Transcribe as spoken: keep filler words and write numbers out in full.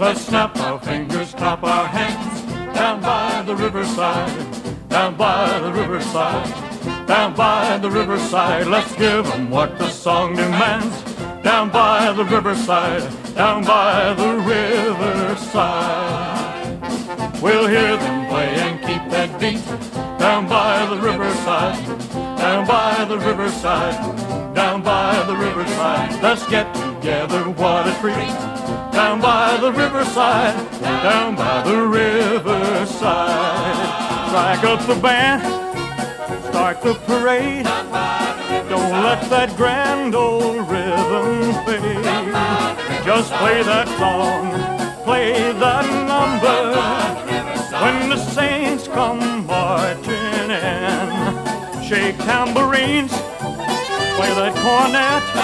Let's snap our fingers, clap our hands, down by the riverside, down by the riverside, down by the riverside. Let's give 'em what the song demands, down by the riverside, down by the riverside. We'll hear them play and keep that beat, down by the riverside, down by the riverside, down by the riverside. Let's get together, what a treat, down by the riverside, down by the riverside. Strike up the band, start the parade, don't let that grand old rhythm fade. Just play that song, play that number, when the saints come marching in. Shake tambourines, play that cornet,